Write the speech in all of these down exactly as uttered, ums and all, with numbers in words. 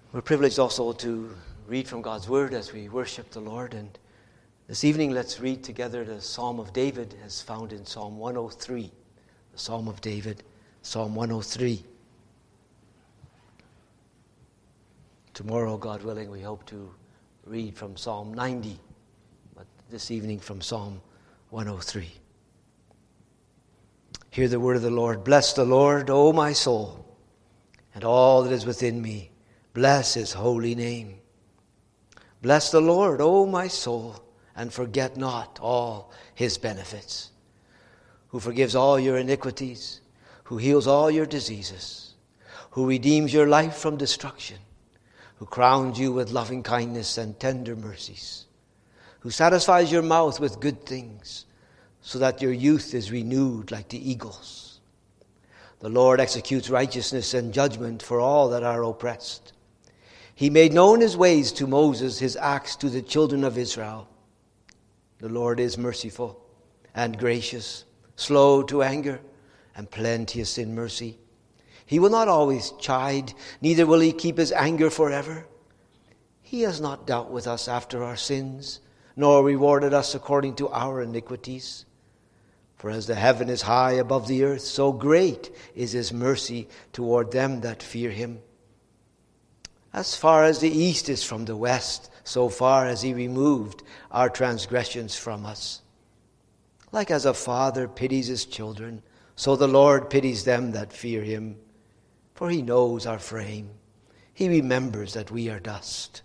We're privileged also to read from God's Word as we worship the Lord. And this evening, let's read together the Psalm of David as found in Psalm one oh three. The Psalm of David, Psalm one oh three. Tomorrow, God willing, we hope to read from Psalm ninety. But this evening from Psalm one oh three. Hear the word of the Lord. Bless the Lord, O my soul, and all that is within me. Bless his holy name. Bless the Lord, O my soul, and forget not all his benefits, who forgives all your iniquities, who heals all your diseases, who redeems your life from destruction, who crowns you with loving kindness and tender mercies, who satisfies your mouth with good things, so that your youth is renewed like the eagles. The Lord executes righteousness and judgment for all that are oppressed. He made known his ways to Moses, his acts to the children of Israel. The Lord is merciful and gracious, slow to anger, and plenteous in mercy. He will not always chide, neither will he keep his anger forever. He has not dealt with us after our sins, nor rewarded us according to our iniquities. For as the heaven is high above the earth, so great is his mercy toward them that fear him. As far as the east is from the west, so far has he removed our transgressions from us. Like as a father pities his children, so the Lord pities them that fear him. For he knows our frame. He remembers that we are dust.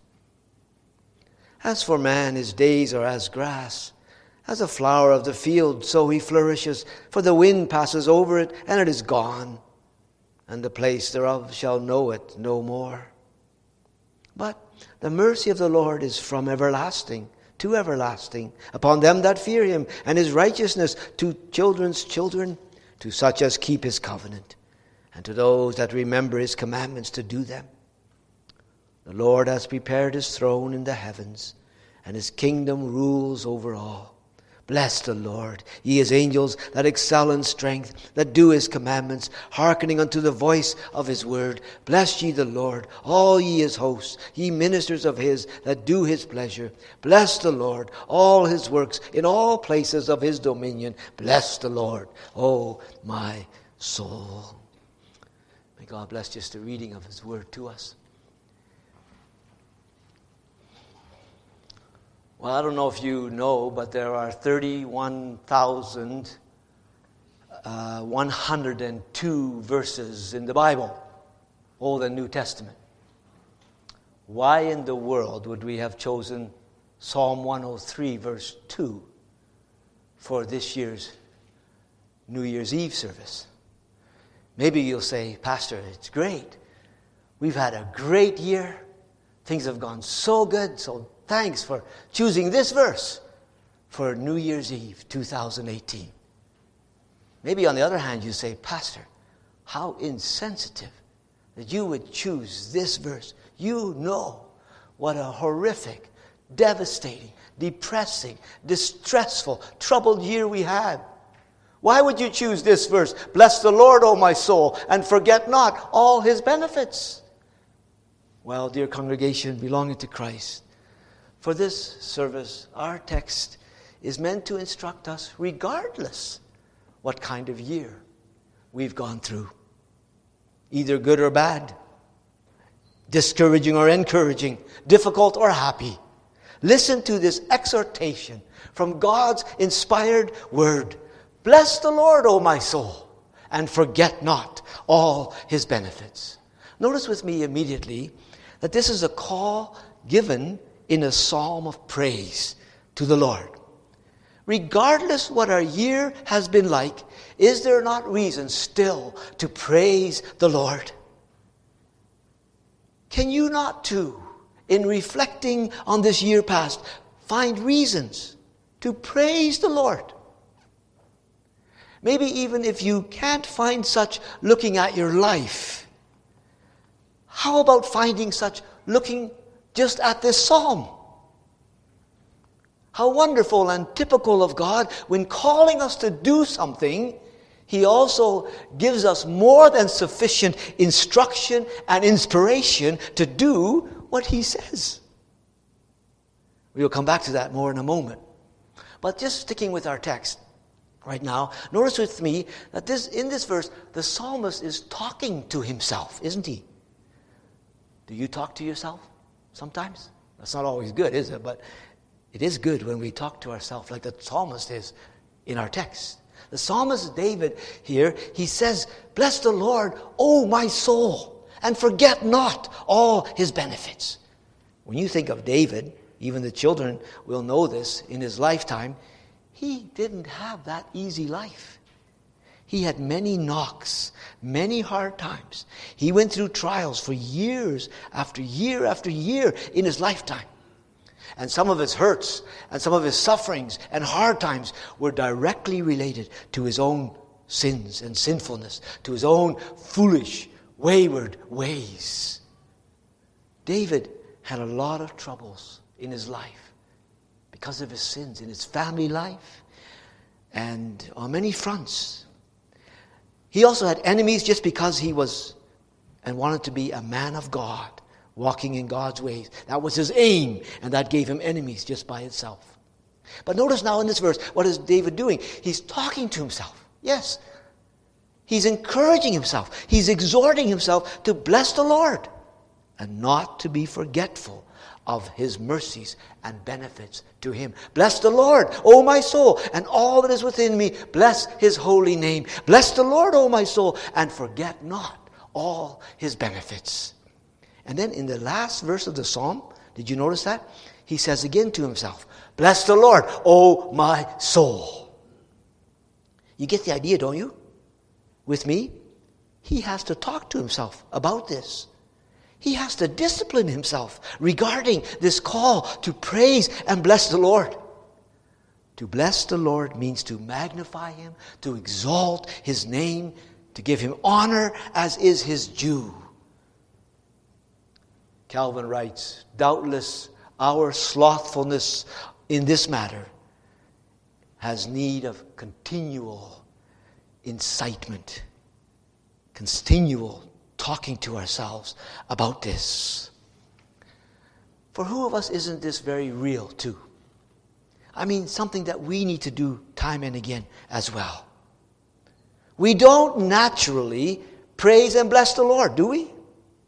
As for man, his days are as grass. As a flower of the field, so he flourishes. For the wind passes over it, and it is gone, and the place thereof shall know it no more. But the mercy of the Lord is from everlasting to everlasting upon them that fear him, and his righteousness to children's children, to such as keep his covenant, and to those that remember his commandments to do them. The Lord has prepared his throne in the heavens, and his kingdom rules over all. Bless the Lord, ye his angels that excel in strength, that do his commandments, hearkening unto the voice of his word. Bless ye the Lord, all ye his hosts, ye ministers of his that do his pleasure. Bless the Lord, all his works in all places of his dominion. Bless the Lord, O my soul. May God bless just the reading of his word to us. Well, I don't know if you know, but there are thirty-one thousand one hundred two verses in the Bible, Old and New Testament. Why in the world would we have chosen Psalm one oh three, verse two, for this year's New Year's Eve service? Maybe you'll say, Pastor, it's great. We've had a great year. Things have gone so good, so thanks for choosing this verse for New Year's Eve two thousand eighteen. Maybe on the other hand you say, Pastor, how insensitive that you would choose this verse. You know what a horrific, devastating, depressing, distressful, troubled year we had. Why would you choose this verse? Bless the Lord, O my soul, and forget not all his benefits. Well, dear congregation belonging to Christ, for this service, our text is meant to instruct us regardless what kind of year we've gone through, either good or bad, discouraging or encouraging, difficult or happy. Listen to this exhortation from God's inspired word. Bless the Lord, O my soul, and forget not all his benefits. Notice with me immediately that this is a call given in a psalm of praise to the Lord. Regardless what our year has been like, is there not reason still to praise the Lord? Can you not too, in reflecting on this year past, find reasons to praise the Lord? Maybe even if you can't find such looking at your life, how about finding such looking just at this psalm? How wonderful and typical of God when calling us to do something, He also gives us more than sufficient instruction and inspiration to do what he says. We'll come back to that more in a moment. But just sticking with our text right now, notice with me that this in this verse, the psalmist is talking to himself, isn't he? Do you talk to yourself sometimes? That's not always good, is it? But it is good when we talk to ourselves like the psalmist is in our text. The psalmist David here, he says, "Bless the Lord, O my soul, and forget not all his benefits." When you think of David, even the children will know this, in his lifetime, he didn't have that easy life. He had many knocks, many hard times. He went through trials for years after year after year in his lifetime. And some of his hurts and some of his sufferings and hard times were directly related to his own sins and sinfulness, to his own foolish, wayward ways. David had a lot of troubles in his life because of his sins, in his family life, and on many fronts. He also had enemies just because he was and wanted to be a man of God, walking in God's ways. That was his aim, and that gave him enemies just by itself. But notice now in this verse, what is David doing? He's talking to himself. Yes. He's encouraging himself. He's exhorting himself to bless the Lord and not to be forgetful of his mercies and benefits to him. Bless the Lord, O my soul, and all that is within me. Bless his holy name. Bless the Lord, O my soul, and forget not all his benefits. And then in the last verse of the psalm, did you notice that? He says again to himself, "Bless the Lord, O my soul." You get the idea, don't you? With me, he has to talk to himself about this. He has to discipline himself regarding this call to praise and bless the Lord. To bless the Lord means to magnify him, to exalt his name, to give him honor as is his due. Calvin writes, "Doubtless our slothfulness in this matter has need of continual incitement, continual talking to ourselves about this." For who of us isn't this very real too? I mean, something that we need to do time and again as well. We don't naturally praise and bless the Lord, do we?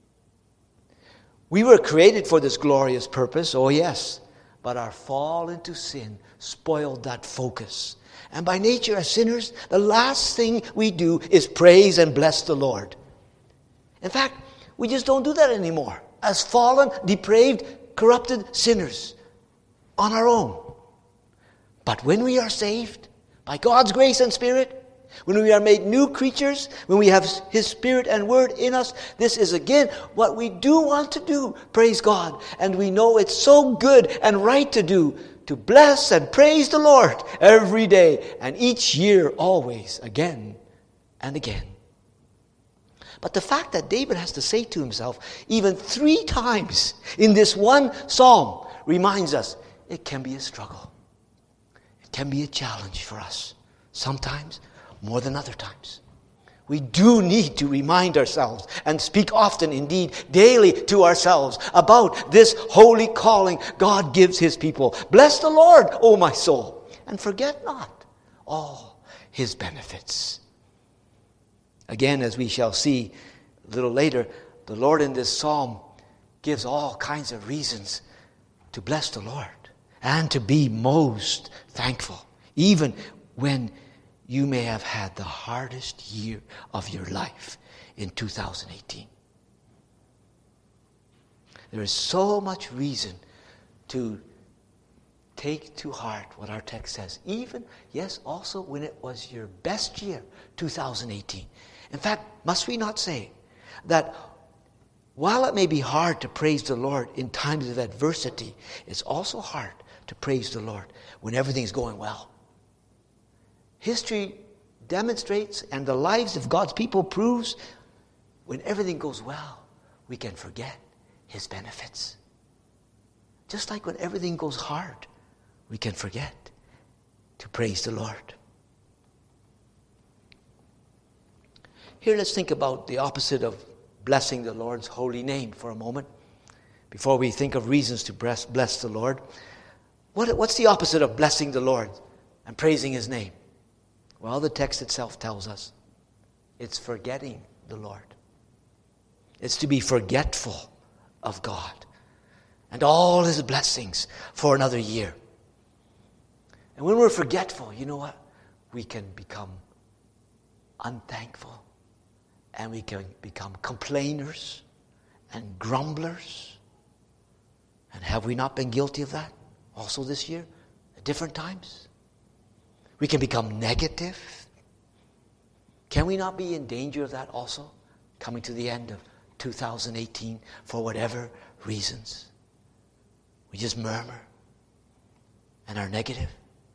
We were created for this glorious purpose, oh yes, but our fall into sin spoiled that focus. And by nature, as sinners, the last thing we do is praise and bless the Lord. In fact, we just don't do that anymore. As fallen, depraved, corrupted sinners on our own. But when we are saved, by God's grace and Spirit, when we are made new creatures, when we have His Spirit and Word in us, this is again what we do want to do, praise God. And we know it's so good and right to do, to bless and praise the Lord every day and each year, always, again and again. But the fact that David has to say to himself, even three times in this one psalm, reminds us it can be a struggle. It can be a challenge for us. Sometimes more than other times. We do need to remind ourselves and speak often, indeed daily, to ourselves about this holy calling God gives His people. Bless the Lord, O my soul, and forget not all His benefits. Again, as we shall see a little later, the Lord in this psalm gives all kinds of reasons to bless the Lord and to be most thankful, even when you may have had the hardest year of your life in two thousand eighteen. There is so much reason to take to heart what our text says. Even, yes, also when it was your best year, two thousand eighteen. In fact, must we not say that while it may be hard to praise the Lord in times of adversity, it's also hard to praise the Lord when everything's going well. History demonstrates, and the lives of God's people proves, when everything goes well, we can forget His benefits. Just like when everything goes hard, we can forget to praise the Lord. Here, let's think about the opposite of blessing the Lord's holy name for a moment. Before we think of reasons to bless, bless the Lord. What, what's the opposite of blessing the Lord and praising His name? Well, the text itself tells us it's forgetting the Lord. It's to be forgetful of God and all His blessings for another year. And when we're forgetful, you know what? We can become unthankful, and we can become complainers and grumblers. And have we not been guilty of that also this year at different times? We can become negative. Can we not be in danger of that also coming to the end of two thousand eighteen for whatever reasons? We just murmur and are negative.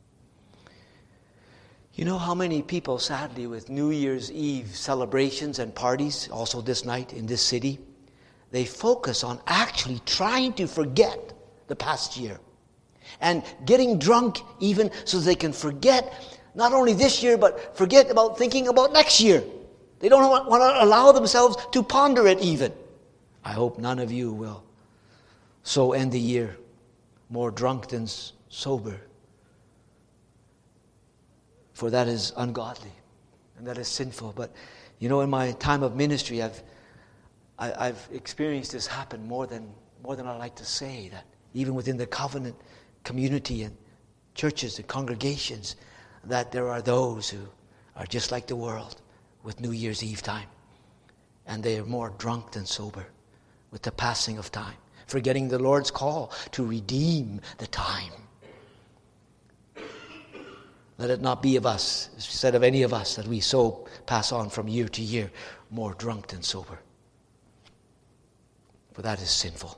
You know how many people, sadly, with New Year's Eve celebrations and parties, also this night in this city, they focus on actually trying to forget the past year and getting drunk even so they can forget not only this year, but forget about thinking about next year. They don't want, want to allow themselves to ponder it even. I hope none of you will so end the year more drunk than sober. For that is ungodly and that is sinful. But you know, in my time of ministry, I've I, I've experienced this happen more than more than I like to say. That even within the covenant community and churches and congregations, that there are those who are just like the world with New Year's Eve time, and they are more drunk than sober with the passing of time, forgetting the Lord's call to redeem the time. Let it not be of us, said of any of us, that we so pass on from year to year, more drunk than sober. For that is sinful.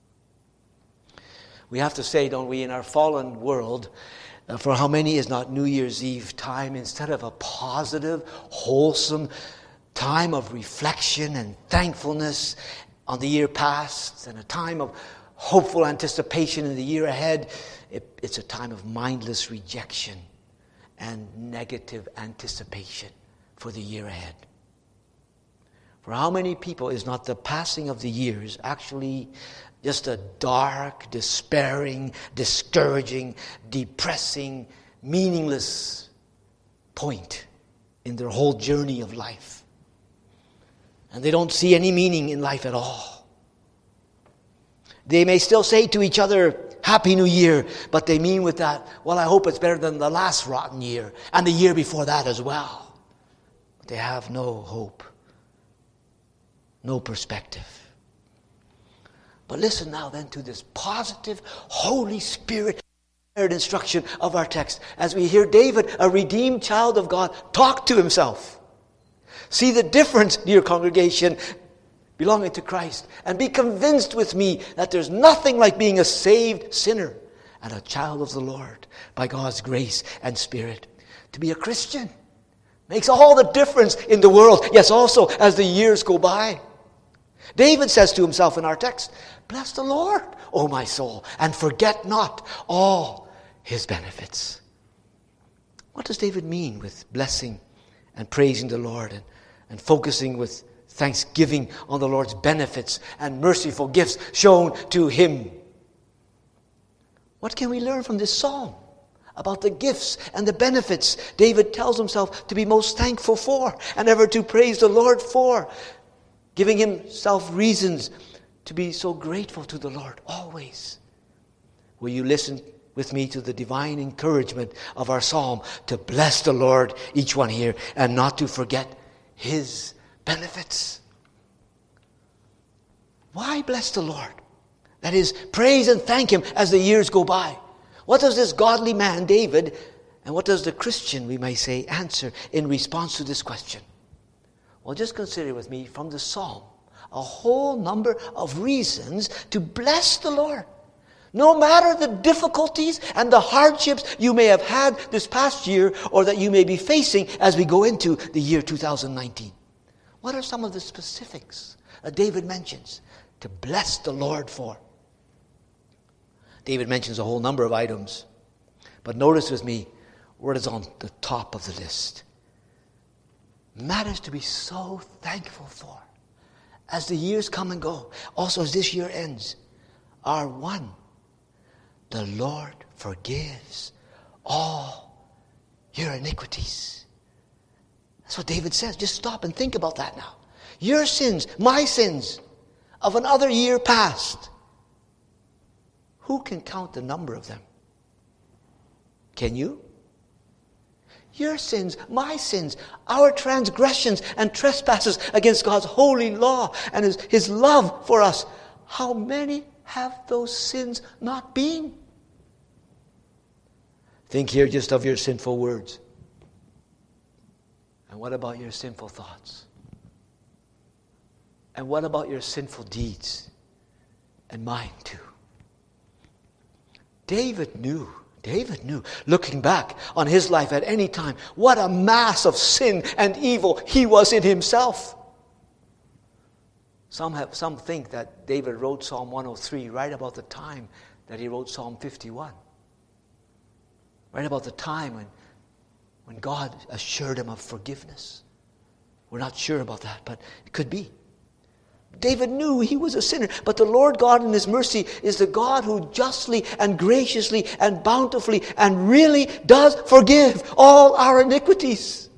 We have to say, don't we, in our fallen world, uh, for how many is not New Year's Eve time, instead of a positive, wholesome time of reflection and thankfulness on the year past, and a time of hopeful anticipation in the year ahead, it, it's a time of mindless rejection and negative anticipation for the year ahead. For how many people is not the passing of the years actually just a dark, despairing, discouraging, depressing, meaningless point in their whole journey of life? And they don't see any meaning in life at all. They may still say to each other, Happy New Year, but they mean with that, well, I hope it's better than the last rotten year and the year before that as well. But they have no hope, no perspective. But listen now then to this positive, Holy Spirit instruction of our text as we hear David, a redeemed child of God, talk to himself. See the difference, dear congregation, belonging to Christ, and be convinced with me that there's nothing like being a saved sinner and a child of the Lord by God's grace and Spirit. To be a Christian makes all the difference in the world, yes, also as the years go by. David says to himself in our text, Bless the Lord, O my soul, and forget not all His benefits. What does David mean with blessing and praising the Lord and, and focusing with thanksgiving on the Lord's benefits and merciful gifts shown to him? What can we learn from this psalm about the gifts and the benefits David tells himself to be most thankful for and ever to praise the Lord for, giving himself reasons to be so grateful to the Lord always? Will you listen with me to the divine encouragement of our psalm to bless the Lord, each one here, and not to forget His benefits? Why bless the Lord? That is, praise and thank Him as the years go by. What does this godly man, David, and what does the Christian, we may say, answer in response to this question? Well, just consider with me from the psalm a whole number of reasons to bless the Lord. No matter the difficulties and the hardships you may have had this past year or that you may be facing as we go into the year two thousand nineteen. What are some of the specifics that David mentions to bless the Lord for? David mentions a whole number of items. But notice with me what is on the top of the list. matters to be so thankful for as the years come and go. Also as this year ends, are one. The Lord forgives all your iniquities. That's what David says. Just stop and think about that now. Your sins, my sins, of another year past. Who can count the number of them? Can you? Your sins, my sins, our transgressions and trespasses against God's holy law and His, His love for us. How many have those sins not been? Think here just of your sinful words. And what about your sinful thoughts? And what about your sinful deeds? And mine too. David knew, David knew, looking back on his life at any time, what a mass of sin and evil he was in himself. Some have, some think that David wrote Psalm one oh three right about the time that he wrote Psalm fifty-one. Right about the time when, when God assured him of forgiveness. We're not sure about that, but it could be. David knew he was a sinner, but the Lord God in His mercy is the God who justly and graciously and bountifully and really does forgive all our iniquities.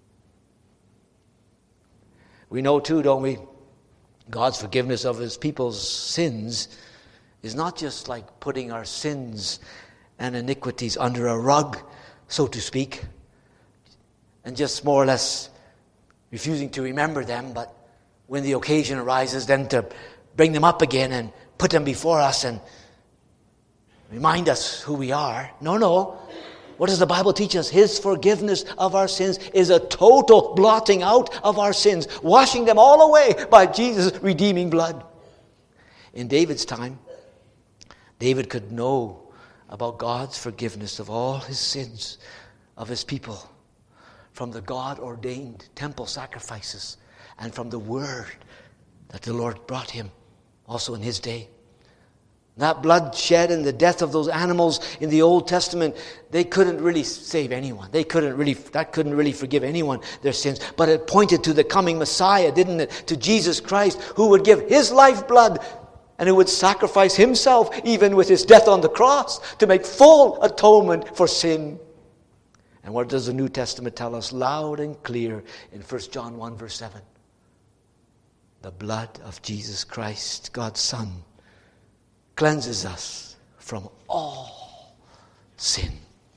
We know too, don't we, God's forgiveness of His people's sins is not just like putting our sins and iniquities under a rug, so to speak, and just more or less refusing to remember them, but when the occasion arises, then to bring them up again and put them before us and remind us who we are. No, no. What does the Bible teach us? His forgiveness of our sins is a total blotting out of our sins, washing them all away by Jesus' redeeming blood. In David's time, David could know about God's forgiveness of all his sins of His people from the God-ordained temple sacrifices and from the word that the Lord brought him also in his day. That blood shed and the death of those animals in the Old Testament, they couldn't really save anyone. They couldn't really, that couldn't really forgive anyone their sins. But it pointed to the coming Messiah, didn't it? To Jesus Christ, who would give His lifeblood and who would sacrifice Himself even with His death on the cross to make full atonement for sin. And what does the New Testament tell us loud and clear in First John one verse seven? The blood of Jesus Christ, God's Son, cleanses us from all sin.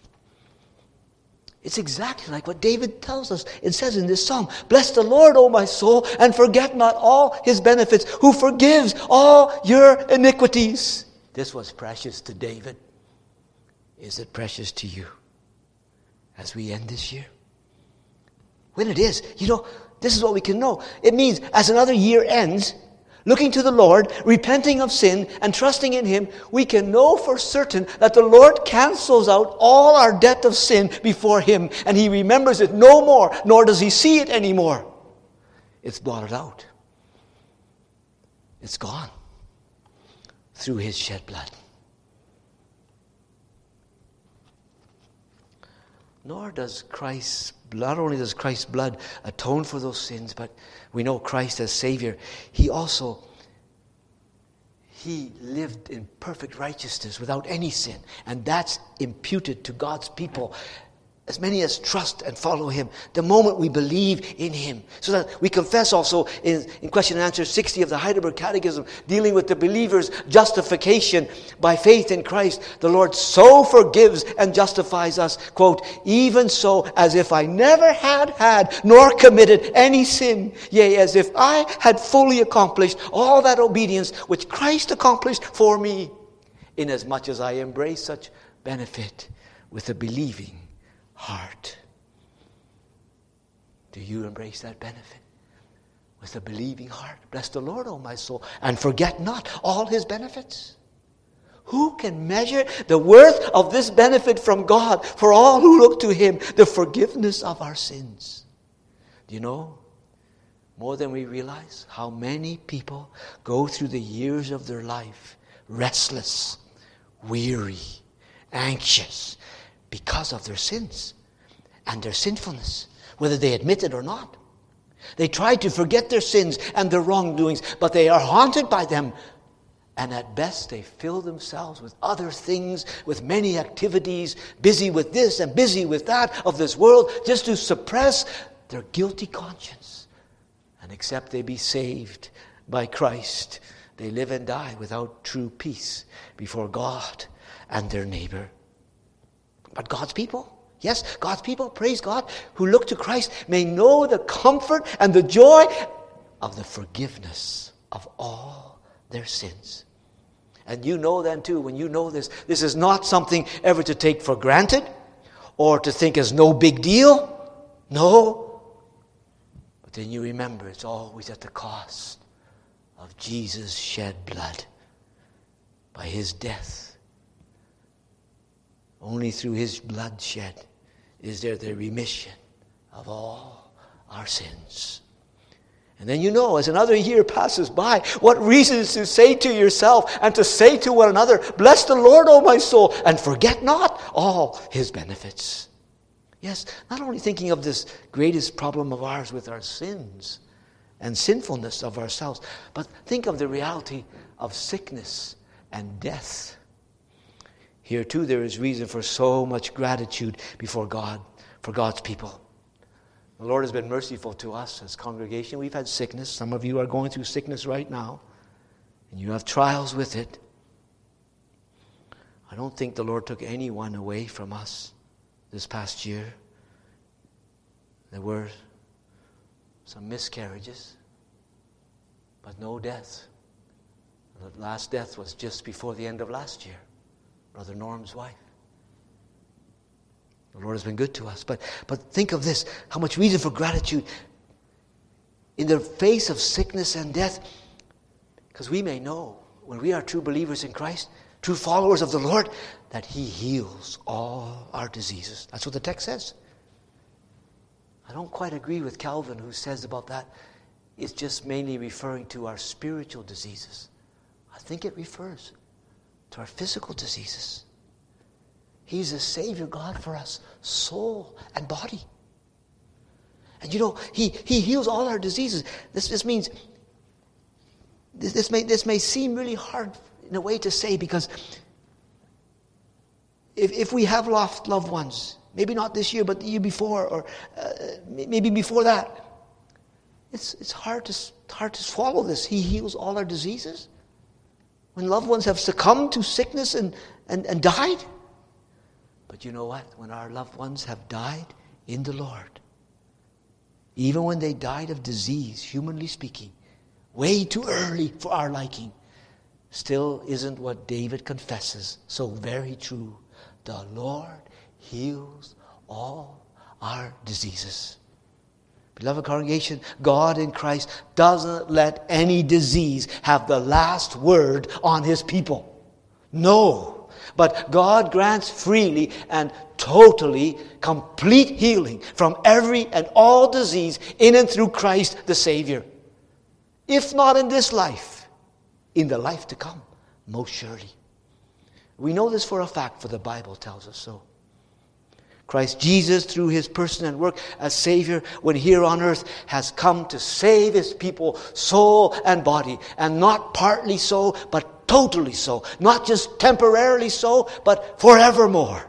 It's exactly like what David tells us. It says in this psalm, "Bless the Lord, O my soul, and forget not all His benefits, who forgives all your iniquities." This was precious to David. Is it precious to you as we end this year? When it is, you know, this is what we can know. It means as another year ends, looking to the Lord, repenting of sin, and trusting in Him, we can know for certain that the Lord cancels out all our debt of sin before Him, and He remembers it no more, nor does He see it anymore. It's blotted out. It's gone through His shed blood. Nor does Christ's, not only does Christ's blood atone for those sins, but we know Christ as Savior. He also, He lived in perfect righteousness without any sin. And that's imputed to God's people, as many as trust and follow Him, the moment we believe in Him. So that we confess also in, in question and answer sixty of the Heidelberg Catechism, dealing with the believer's justification by faith in Christ. The Lord so forgives and justifies us, quote, "even so as if I never had had nor committed any sin, yea, as if I had fully accomplished all that obedience which Christ accomplished for me, inasmuch as I embrace such benefit with a believing heart." Do you embrace that benefit with a believing heart? Bless the Lord, O my soul, and forget not all His benefits. Who can measure the worth of this benefit from God for all who look to Him, the forgiveness of our sins? Do you know, more than we realize, how many people go through the years of their life restless, weary, anxious, because of their sins and their sinfulness, whether they admit it or not. They try to forget their sins and their wrongdoings, but they are haunted by them. And at best, they fill themselves with other things, with many activities, busy with this and busy with that of this world, just to suppress their guilty conscience. And except they be saved by Christ, they live and die without true peace before God and their neighbor. But God's people, yes, God's people, praise God, who look to Christ may know the comfort and the joy of the forgiveness of all their sins. And you know then too, when you know this, this is not something ever to take for granted or to think is no big deal. No. But then you remember it's always at the cost of Jesus' shed blood by his death. Only through his blood shed is there the remission of all our sins. And then you know, as another year passes by, what reasons to say to yourself and to say to one another, bless the Lord, O my soul, and forget not all his benefits. Yes, not only thinking of this greatest problem of ours with our sins and sinfulness of ourselves, but think of the reality of sickness and death. Here too there is reason for so much gratitude before God, for God's people. The Lord has been merciful to us as a congregation. We've had sickness. Some of you are going through sickness right now, and you have trials with it. I don't think the Lord took anyone away from us this past year. There were some miscarriages, but no death. The last death was just before the end of last year. Brother Norm's wife. The Lord has been good to us. But, but think of this, how much reason for gratitude in the face of sickness and death. Because we may know, when we are true believers in Christ, true followers of the Lord, that he heals all our diseases. That's what the text says. I don't quite agree with Calvin, who says about that, it's just mainly referring to our spiritual diseases. I think it refers to our physical diseases. He's a Savior God for us, soul and body. And you know, He, he heals all our diseases. This, this means, this, this, may, this may seem really hard in a way to say, because if, if we have lost loved ones, maybe not this year, but the year before, or uh, maybe before that, it's, it's hard to, hard to swallow this. He heals all our diseases. When loved ones have succumbed to sickness and, and, and died. But you know what? When our loved ones have died in the Lord, even when they died of disease, humanly speaking, way too early for our liking, still isn't what David confesses so very true. The Lord heals all our diseases. Beloved congregation, God in Christ doesn't let any disease have the last word on his people. No. But God grants freely and totally complete healing from every and all disease in and through Christ the Savior. If not in this life, in the life to come, most surely. We know this for a fact, for the Bible tells us so. Christ Jesus, through his person and work as Savior when here on earth, has come to save his people, soul and body. And not partly so, but totally so. Not just temporarily so, but forevermore.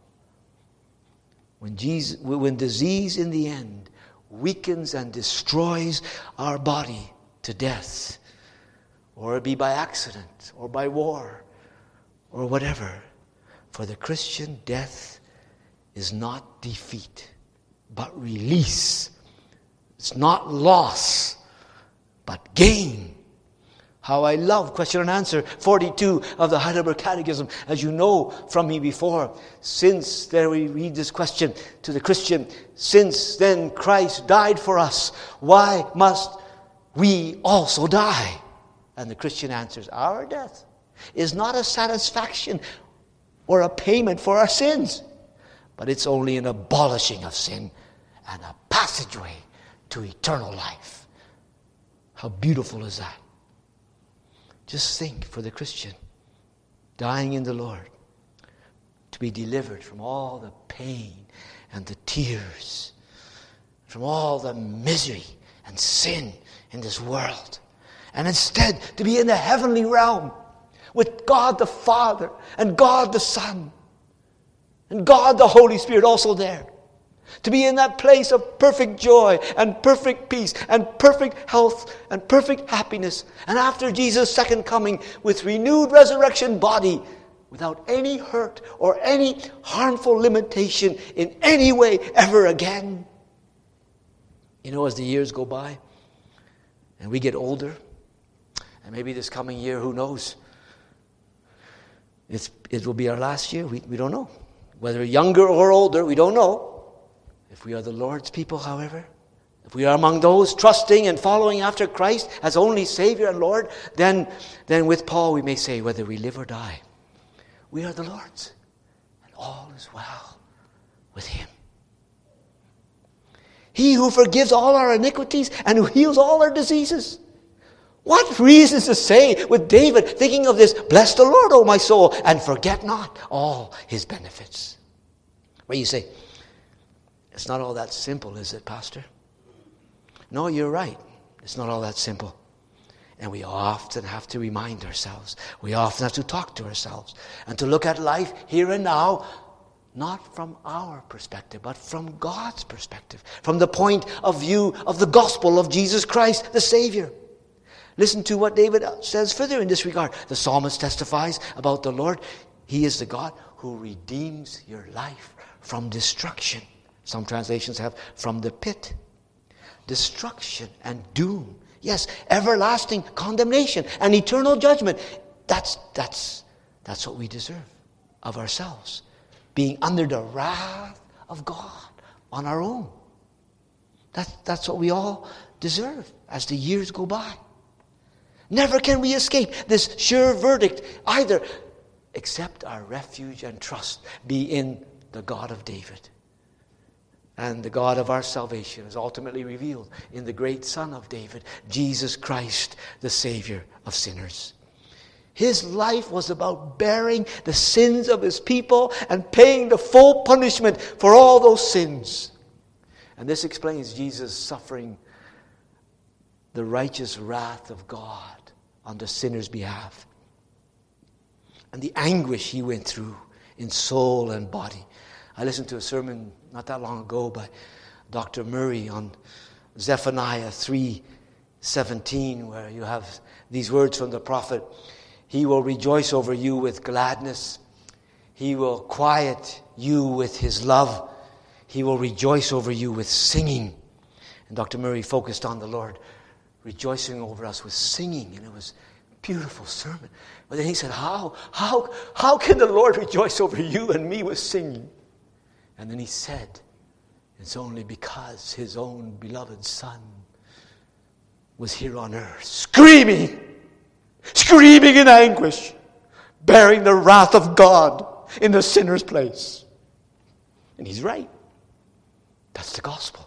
When, Jesus, when disease in the end weakens and destroys our body to death, or it be by accident, or by war, or whatever, for the Christian, death is not defeat, but release. It's not loss, but gain. How I love question and answer forty-two of the Heidelberg Catechism. As you know from me before, since, there we read this question to the Christian, since then Christ died for us, why must we also die? And the Christian answers, our death is not a satisfaction or a payment for our sins, but it's only an abolishing of sin and a passageway to eternal life. How beautiful is that? Just think, for the Christian, dying in the Lord, to be delivered from all the pain and the tears, from all the misery and sin in this world. And instead to be in the heavenly realm with God the Father and God the Son and God the Holy Spirit also there. To be in that place of perfect joy and perfect peace and perfect health and perfect happiness. And after Jesus' second coming with renewed resurrection body, without any hurt or any harmful limitation in any way ever again. You know, as the years go by and we get older, and maybe this coming year, who knows? It's, it will be our last year. We, we don't know. Whether younger or older, we don't know. If we are the Lord's people, however, if we are among those trusting and following after Christ as only Savior and Lord, then, then with Paul we may say, whether we live or die, we are the Lord's, and all is well with Him. He who forgives all our iniquities and who heals all our diseases. What reasons to say with David, thinking of this, bless the Lord, O my soul, and forget not all His benefits. Well, you say, it's not all that simple, is it, Pastor? No, you're right. It's not all that simple. And we often have to remind ourselves. We often have to talk to ourselves. And to look at life here and now, not from our perspective, but from God's perspective. From the point of view of the gospel of Jesus Christ, the Savior. Listen to what David says further in this regard. The psalmist testifies about the Lord. He is the God who redeems your life from destruction. Some translations have from the pit. Destruction and doom. Yes, everlasting condemnation and eternal judgment. That's, that's, that's what we deserve of ourselves. Being under the wrath of God on our own. That, that's what we all deserve as the years go by. Never can we escape this sure verdict either, except our refuge and trust be in the God of David. And the God of our salvation is ultimately revealed in the great Son of David, Jesus Christ, the Savior of sinners. His life was about bearing the sins of His people and paying the full punishment for all those sins. And this explains Jesus suffering the righteous wrath of God on the sinner's behalf. And the anguish He went through in soul and body. I listened to a sermon not that long ago by Doctor Murray on Zephaniah three seventeen, where you have these words from the prophet. He will rejoice over you with gladness. He will quiet you with His love. He will rejoice over you with singing. And Doctor Murray focused on the Lord rejoicing over us with singing, and it was a beautiful sermon. But then he said, how, how, how can the Lord rejoice over you and me with singing? And then he said, it's only because His own beloved Son was here on earth, screaming, screaming in anguish, bearing the wrath of God in the sinner's place. And he's right. That's the gospel.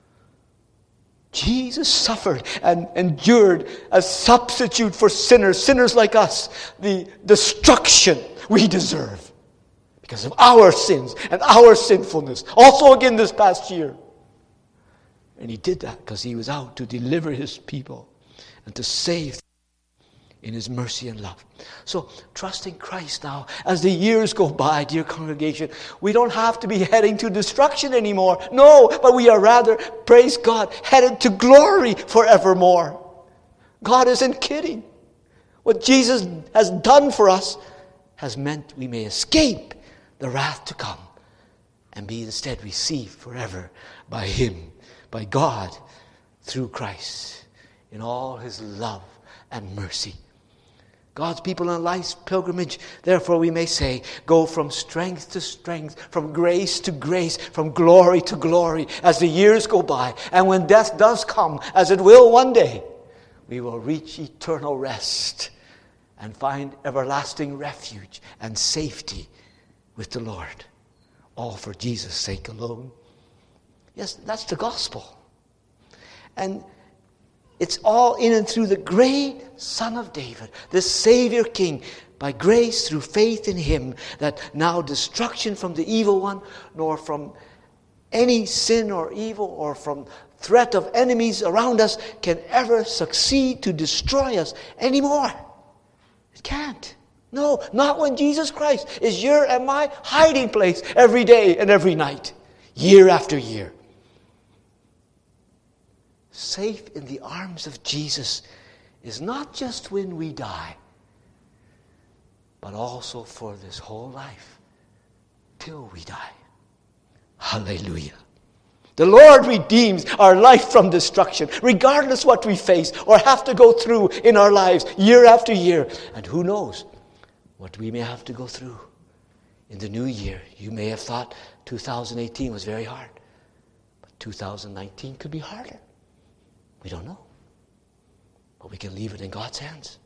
Jesus suffered and endured as substitute for sinners, sinners like us, the destruction we deserve because of our sins and our sinfulness. Also again this past year. And He did that because He was out to deliver His people and to save them in His mercy and love. So trust in Christ now. As the years go by, dear congregation, we don't have to be heading to destruction anymore. No, but we are rather, praise God, headed to glory forevermore. God isn't kidding. What Jesus has done for us has meant we may escape the wrath to come and be instead received forever by Him, by God, through Christ, in all His love and mercy. God's people on life's pilgrimage, therefore we may say, go from strength to strength, from grace to grace, from glory to glory, as the years go by. And when death does come, as it will one day, we will reach eternal rest and find everlasting refuge and safety with the Lord. All for Jesus' sake alone. Yes, that's the gospel. And it's all in and through the great Son of David, the Savior King, by grace through faith in Him, that now destruction from the evil one, nor from any sin or evil, or from threat of enemies around us can ever succeed to destroy us anymore. It can't. No, not when Jesus Christ is your and my hiding place every day and every night, year after year. Safe in the arms of Jesus is not just when we die, but also for this whole life, till we die. Hallelujah. The Lord redeems our life from destruction, regardless what we face or have to go through in our lives year after year. And who knows what we may have to go through in the new year. You may have thought two thousand eighteen was very hard, but two thousand nineteen could be harder. We don't know, but we can leave it in God's hands.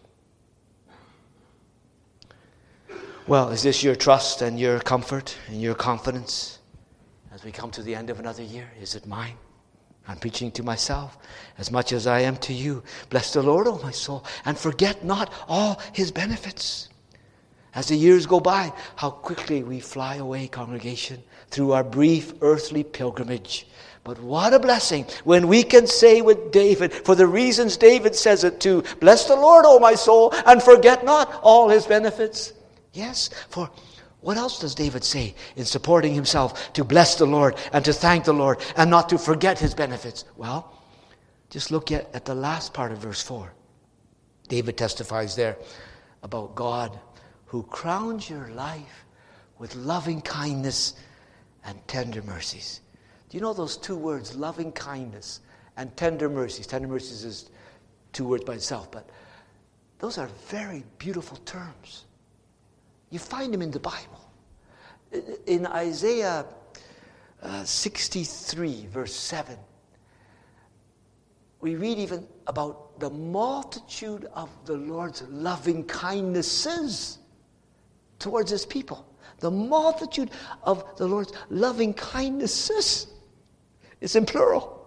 Well, is this your trust and your comfort and your confidence as we come to the end of another year? Is it mine? I'm preaching to myself as much as I am to you. Bless the Lord, O my soul, and forget not all his benefits. As the years go by, how quickly we fly away, congregation, through our brief earthly pilgrimage. But what a blessing when we can say with David, for the reasons David says it too, bless the Lord, O my soul, and forget not all his benefits. Yes, for what else does David say in supporting himself to bless the Lord and to thank the Lord and not to forget his benefits? Well, just look at, at the last part of verse four. David testifies there about God who crowns your life with loving kindness and tender mercies. Do you know those two words, loving kindness and tender mercies? Tender mercies is two words by itself, but those are very beautiful terms. You find them in the Bible. In Isaiah uh, sixty-three, verse seven, we read even about the multitude of the Lord's loving kindnesses towards his people. The multitude of the Lord's loving kindnesses. It's in plural.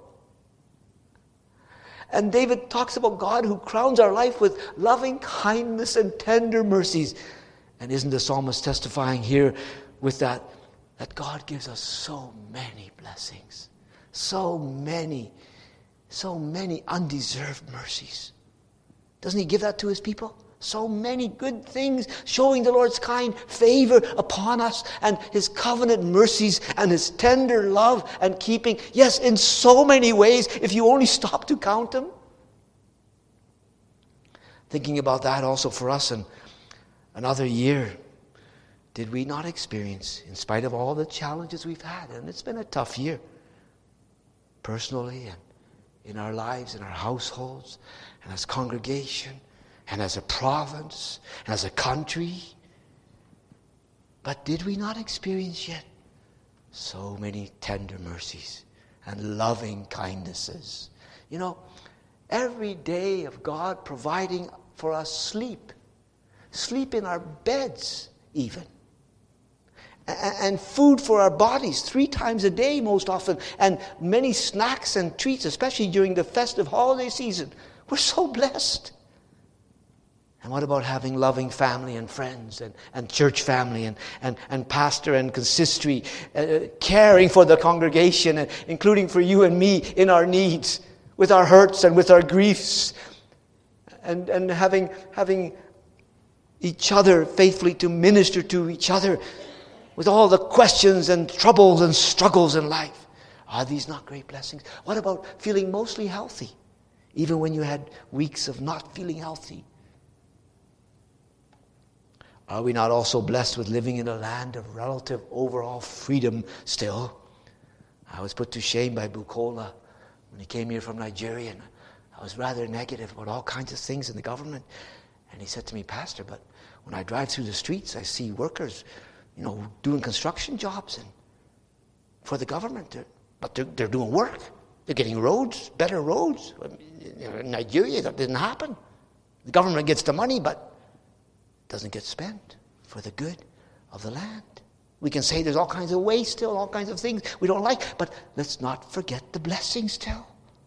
And David talks about God who crowns our life with loving kindness and tender mercies. And isn't the psalmist testifying here with that, that God gives us so many blessings, so many, so many undeserved mercies. Doesn't he give that to his people? So many good things, showing the Lord's kind favor upon us and his covenant mercies and his tender love and keeping. Yes, in so many ways, if you only stop to count them. Thinking about that also for us and another year, did we not experience, in spite of all the challenges we've had, and it's been a tough year, personally and in our lives, in our households, and as congregation, and as a province, and as a country. But did we not experience yet so many tender mercies and loving kindnesses? You know, every day of God providing for us sleep, sleep in our beds even, and food for our bodies three times a day most often, and many snacks and treats, especially during the festive holiday season. We're so blessed. And what about having loving family and friends and, and church family and, and, and pastor and consistory, uh, caring for the congregation, and including for you and me in our needs, with our hurts and with our griefs, and, and having, having each other faithfully to minister to each other with all the questions and troubles and struggles in life. Are these not great blessings? What about feeling mostly healthy, even when you had weeks of not feeling healthy? Are we not also blessed with living in a land of relative overall freedom still? I was put to shame by Bukola when he came here from Nigeria, and I was rather negative about all kinds of things in the government. And he said to me, Pastor, but when I drive through the streets, I see workers, you know, doing construction jobs and for the government. They're, but they're, they're doing work. They're getting roads, better roads. In Nigeria, that didn't happen. The government gets the money, but doesn't get spent for the good of the land. We can say there's all kinds of waste still, all kinds of things we don't like, but let's not forget the blessings still.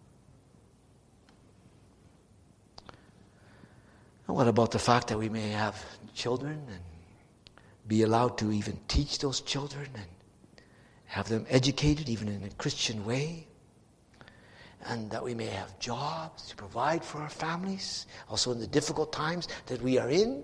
And what about the fact that we may have children and be allowed to even teach those children and have them educated even in a Christian way? and that we may have jobs to provide for our families, also in the difficult times that we are in,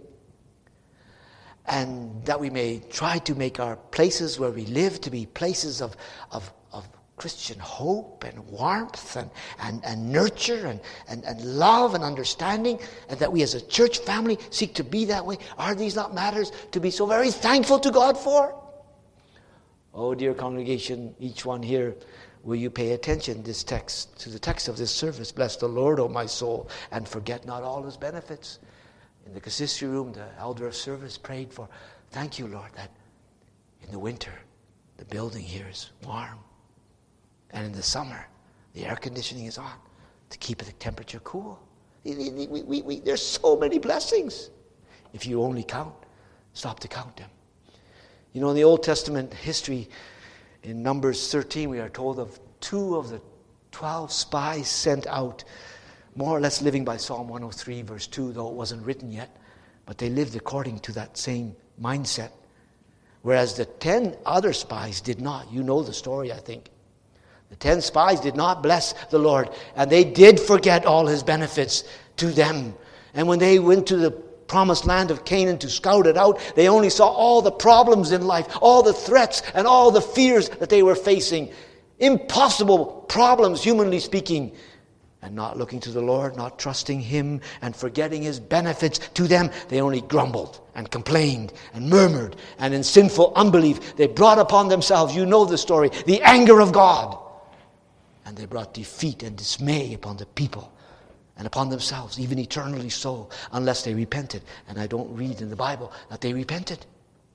and that we may try to make our places where we live to be places of, of, of Christian hope and warmth and, and, and nurture and, and, and love and understanding, and that we as a church family seek to be that way. Are these not matters to be so very thankful to God for? Oh, dear congregation, each one here, will you pay attention this text to the text of this service? Bless the Lord, O my soul, and forget not all his benefits. In the consistory room, the elder of service prayed for, thank you, Lord, that in the winter, the building here is warm. And in the summer, the air conditioning is on to keep the temperature cool. We, we, we, we, there's so many blessings. If you only count, stop to count them. You know, in the Old Testament history, in Numbers thirteen, we are told of two of the twelve spies sent out, more or less living by Psalm one oh three, verse two, though it wasn't written yet. But they lived according to that same mindset. Whereas the ten other spies did not. You know the story, I think. The ten spies did not bless the Lord, and they did forget all his benefits to them. And when they went to the promised land of Canaan to scout it out, they only saw all the problems in life, all the threats and all the fears that they were facing. Impossible problems, humanly speaking. And not looking to the Lord, not trusting him, and forgetting his benefits to them, they only grumbled and complained and murmured. And in sinful unbelief, they brought upon themselves, you know the story, the anger of God. And they brought defeat and dismay upon the people and upon themselves, even eternally so, unless they repented. And I don't read in the Bible that they repented.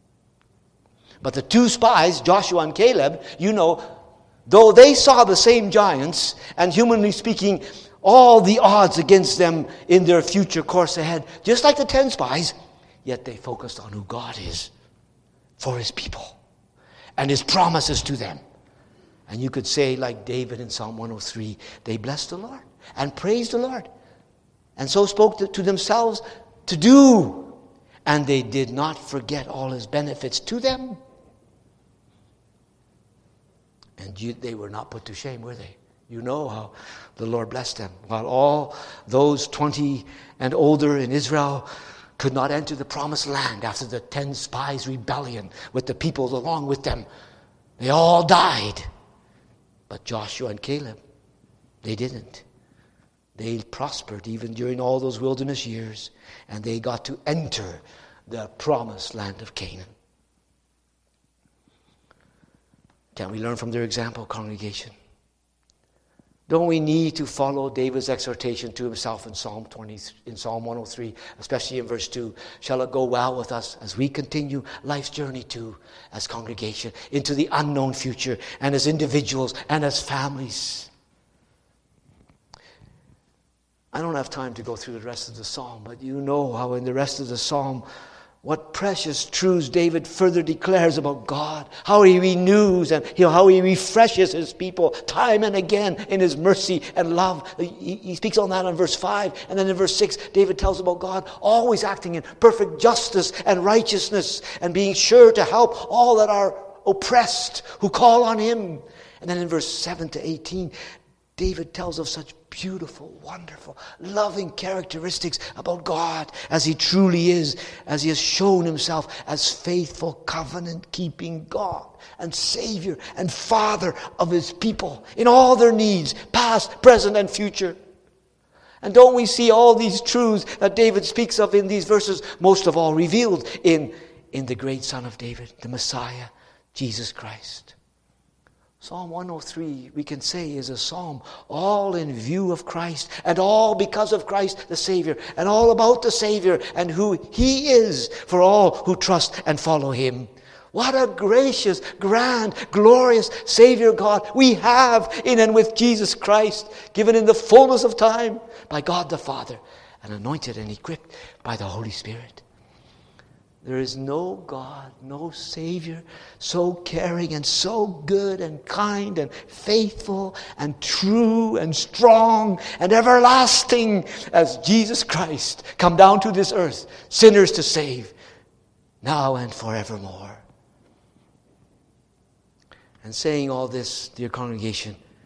But the two spies, Joshua and Caleb, you know, though they saw the same giants, and humanly speaking, all the odds against them in their future course ahead, just like the ten spies, yet they focused on who God is for his people and his promises to them. And you could say, like David in Psalm one oh three, they blessed the Lord and praised the Lord, and so spoke to, to themselves to do. And they did not forget all his benefits to them. And you, they were not put to shame, were they? You know how the Lord blessed them. While all those twenty and older in Israel could not enter the promised land after the ten spies' rebellion with the people along with them, they all died. But Joshua and Caleb, they didn't. They prospered even during all those wilderness years, and they got to enter the promised land of Canaan. Can we learn from their example, congregation? Don't we need to follow David's exhortation to himself in Psalm twenty, in Psalm one oh three, especially in verse two? Shall it go well with us as we continue life's journey too, as congregation, into the unknown future, and as individuals and as families? I don't have time to go through the rest of the psalm, but you know how in the rest of the psalm, what precious truths David further declares about God, how he renews and how he refreshes his people time and again in his mercy and love. He, he speaks on that in verse five. And then in verse six, David tells about God always acting in perfect justice and righteousness and being sure to help all that are oppressed who call on him. And then in verse seven to eighteen, David tells of such beautiful, wonderful, loving characteristics about God as he truly is, as he has shown himself as faithful, covenant-keeping God and Savior and Father of his people in all their needs, past, present, and future. And don't we see all these truths that David speaks of in these verses, most of all revealed in, in the great Son of David, the Messiah, Jesus Christ? Psalm one oh three, we can say, is a psalm all in view of Christ, and all because of Christ the Savior, and all about the Savior and who he is for all who trust and follow him. What a gracious, grand, glorious Savior God we have in and with Jesus Christ, given in the fullness of time by God the Father, and anointed and equipped by the Holy Spirit. There is no God, no Savior so caring and so good and kind and faithful and true and strong and everlasting as Jesus Christ, come down to this earth, sinners to save, now and forevermore. And saying all this, dear congregation,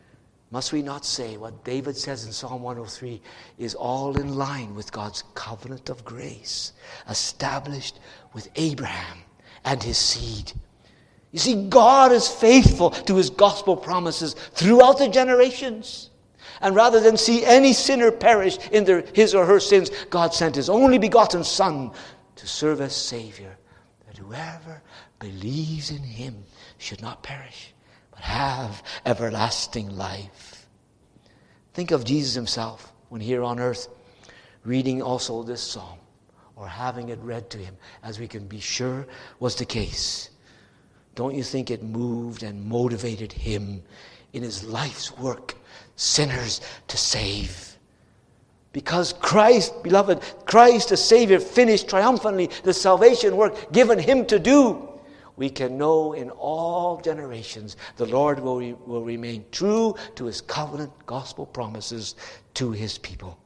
Must we not say what David says in Psalm one oh three is all in line with God's covenant of grace, established with Abraham and his seed? You see, God is faithful to his gospel promises throughout the generations. And rather than see any sinner perish in their, his or her sins, God sent his only begotten Son to serve as Savior, that whoever believes in him should not perish, but have everlasting life. Think of Jesus himself when here on earth, reading also this psalm, or having it read to him, as we can be sure was the case. Don't you think it moved and motivated him in his life's work, sinners to save? Because Christ, beloved, Christ the Savior finished triumphantly the salvation work given him to do. We can know in all generations the Lord will, re- will remain true to his covenant gospel promises to his people.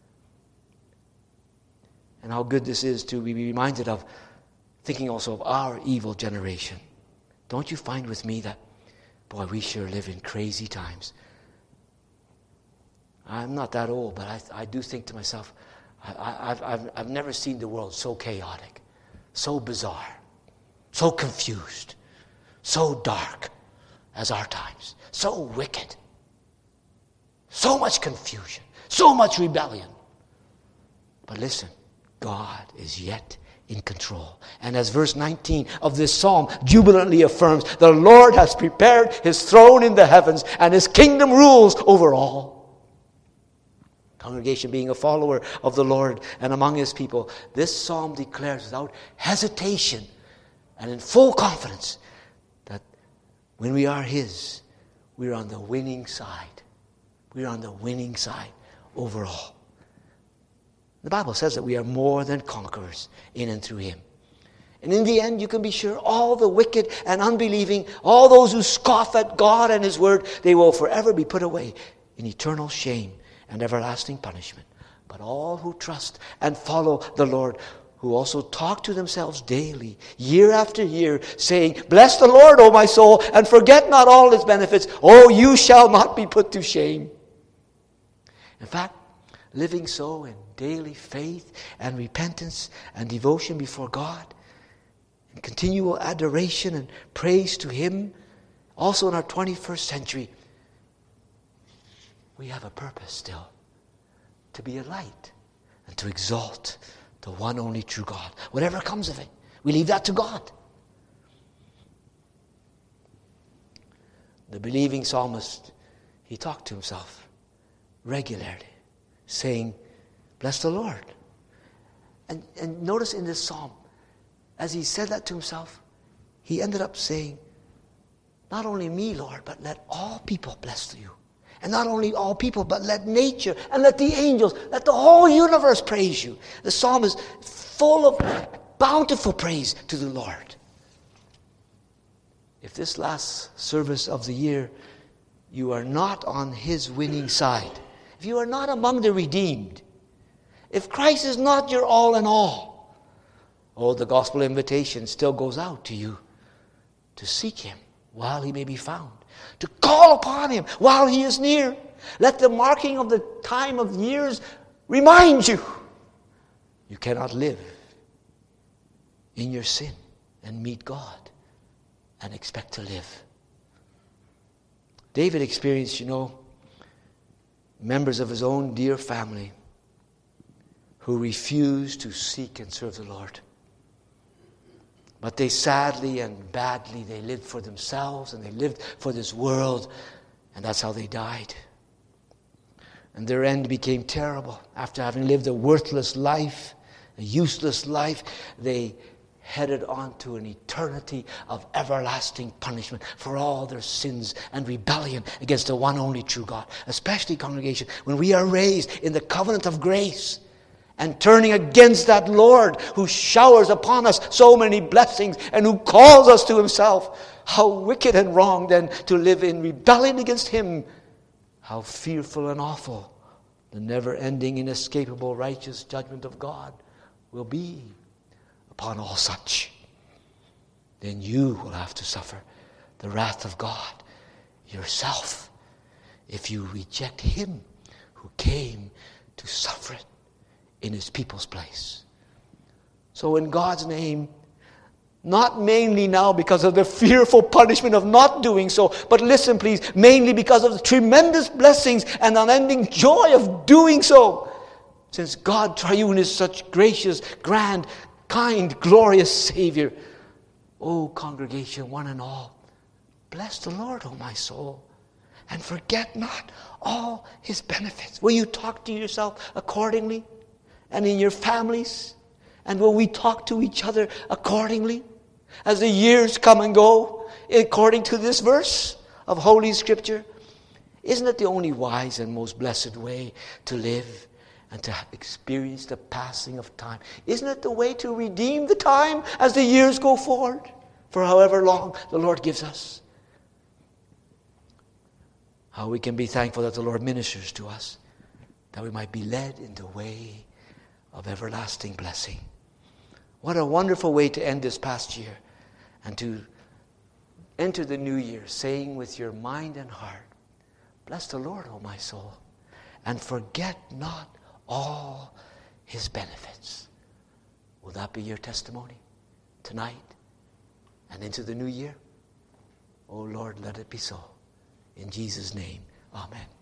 And how good this is to be reminded of, thinking also of our evil generation. Don't you find with me that, boy, we sure live in crazy times. I'm not that old, but I, I do think to myself, I, I, I've, I've, I've never seen the world so chaotic, so bizarre, so confused, so dark as our times, so wicked, so much confusion, so much rebellion. But listen, God is yet in control. And as verse nineteen of this psalm jubilantly affirms, the Lord has prepared his throne in the heavens, and his kingdom rules over all. Congregation, being a follower of the Lord and among his people, this psalm declares without hesitation and in full confidence that when we are his, we're on the winning side. We're on the winning side overall. The Bible says that we are more than conquerors in and through him. And in the end, you can be sure all the wicked and unbelieving, all those who scoff at God and his word, they will forever be put away in eternal shame and everlasting punishment. But all who trust and follow the Lord, who also talk to themselves daily, year after year, saying, bless the Lord, O my soul, and forget not all his benefits. Oh, you shall not be put to shame. In fact, living so in daily faith and repentance and devotion before God, and continual adoration and praise to him, also in our twenty-first century, we have a purpose still, to be a light and to exalt the one only true God. Whatever comes of it, we leave that to God. The believing psalmist, he talked to himself regularly, saying, bless the Lord. And, and notice in this psalm, as he said that to himself, he ended up saying, not only me, Lord, but let all people bless you. And not only all people, but let nature and let the angels, let the whole universe praise you. The psalm is full of bountiful praise to the Lord. If this last service of the year, you are not on his winning side, if you are not among the redeemed, if Christ is not your all in all, oh, the gospel invitation still goes out to you to seek him while he may be found, to call upon him while he is near. Let the marking of the time of years remind you, you cannot live in your sin and meet God and expect to live. David experienced, you know, members of his own dear family who refused to seek and serve the Lord. But they sadly and badly, they lived for themselves and they lived for this world, and that's how they died. And their end became terrible. After having lived a worthless life, a useless life, they headed on to an eternity of everlasting punishment for all their sins and rebellion against the one only true God. Especially, congregation, when we are raised in the covenant of grace and turning against that Lord who showers upon us so many blessings and who calls us to himself. How wicked and wrong then to live in rebellion against him. How fearful and awful the never-ending, inescapable, righteous judgment of God will be upon all such. Then you will have to suffer the wrath of God yourself if you reject him who came to suffer it in his people's place. So in God's name, not mainly now because of the fearful punishment of not doing so, but listen please, mainly because of the tremendous blessings and unending joy of doing so. Since God triune is such gracious, grand, kind, glorious Savior. Oh, congregation, one and all, bless the Lord, O my soul, and forget not all his benefits. Will you talk to yourself accordingly? And in your families? And will we talk to each other accordingly? As the years come and go, according to this verse of Holy Scripture, isn't it the only wise and most blessed way to live and to experience the passing of time? Isn't it the way to redeem the time as the years go forward, for however long the Lord gives us? How we can be thankful that the Lord ministers to us, that we might be led in the way of everlasting blessing. What a wonderful way to end this past year and to enter the new year, saying with your mind and heart, bless the Lord, O my soul, and forget not all his benefits. Will that be your testimony tonight and into the new year? Oh Lord, let it be so. In Jesus' name, amen.